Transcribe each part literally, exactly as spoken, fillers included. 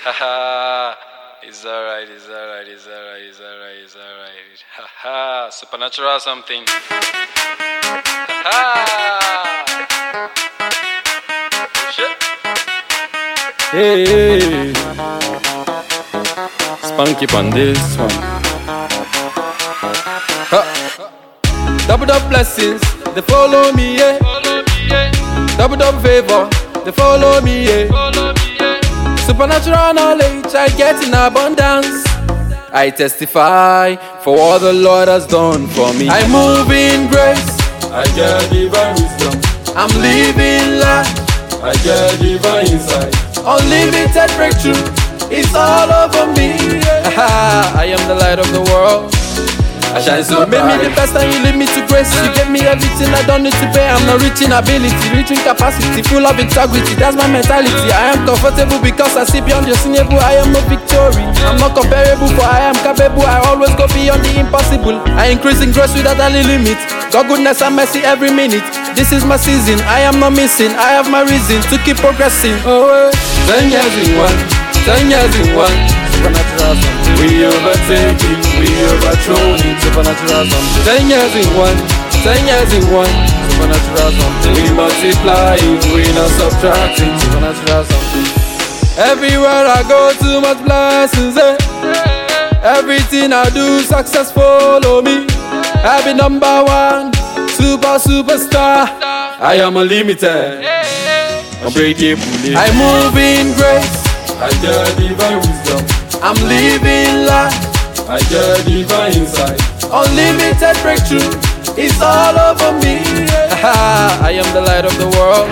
Haha, it's alright, it's alright, it's alright, it's alright, it's alright. Haha, supernatural something. Haha. Shit. Hey, Spunky on this one. Ha. Double double blessings, they follow me, yeah. Double double favor, they follow me, yeah. Supernatural knowledge I get in abundance. I testify for all the Lord has done for me. I move in grace, I get divine wisdom. I'm living life, I get divine insight. unlimited breakthrough. It's all over me. Yeah. I am the light of the world. I shine so bright. Made me the best and you lead me to grace. You gave me everything I don't need to pay. I'm not reaching ability, reaching capacity, full of integrity. That's my mentality. I am comfortable because I see beyond your signable. I am no victory. I'm not comparable, for I am capable. I always go beyond the impossible. I increase in grace without any limit. God goodness and mercy every minute. This is my season. I am not missing. I have my reason to keep progressing. Oh, ten years in one, ten years in one. Supernatural something. We overtake it, we overthrow it. Supernatural something. Ten years in one, ten years in one. Supernatural something. We multiply it, we not subtract it. Supernatural something. Everywhere I go, too much blessings, eh? Everything I do, success follow me. I be number one, super superstar. I am unlimited, unbreakable. I move in grace, I get divine wisdom. I'm living life, I get divine insight. unlimited breakthrough. It's all over me. Yeah. I am the light of the world.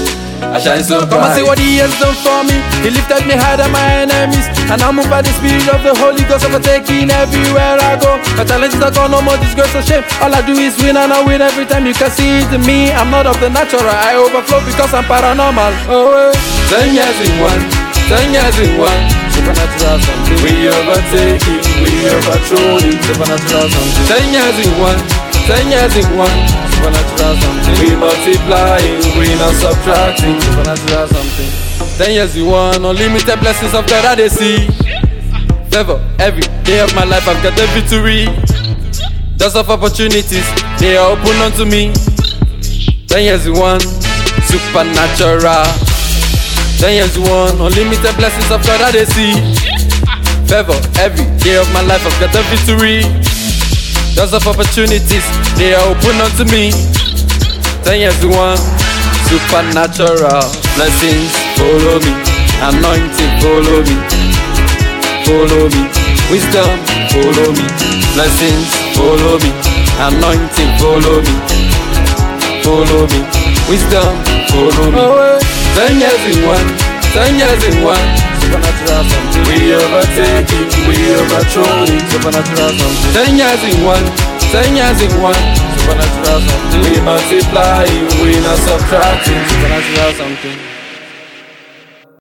I shine so bright. Come and see what he has done for me. He lifted me higher than my enemies, and I move by the spirit of the Holy Ghost, overtaking everywhere I go. My challenges are gone, no more disgrace or shame. All I do is win and I win every time. You can see it in me. I'm not of the natural, I overflow because I'm paranormal. Oh, ten years in one, ten years in one. Supernatural something. We overtake it, we overthrow it. Supernatural something. Ten years in one, ten years in one. Supernatural something. We multiply it, we not subtract it. Supernatural something. Ten years in one, unlimited blessings of God I they see. Favor every day of my life, I've got the victory. Doors of opportunities, they are open unto me. Ten years in one, supernatural. Ten years in one, unlimited blessings of God I they see. Favor every day of my life, I've got the victory. Doors of opportunities, they are open unto me. Ten years in one, supernatural. Blessings follow me, anointing follow me, follow me, wisdom follow me, blessings follow me, anointing follow me, follow me, wisdom follow me. Oh, ten years in one, ten years in one. supernatural something. We overtake it, we overthrow it. Supernatural something. Ten years in one, ten years in one. Supernatural something. We multiply it, we not subtract it. Supernatural something.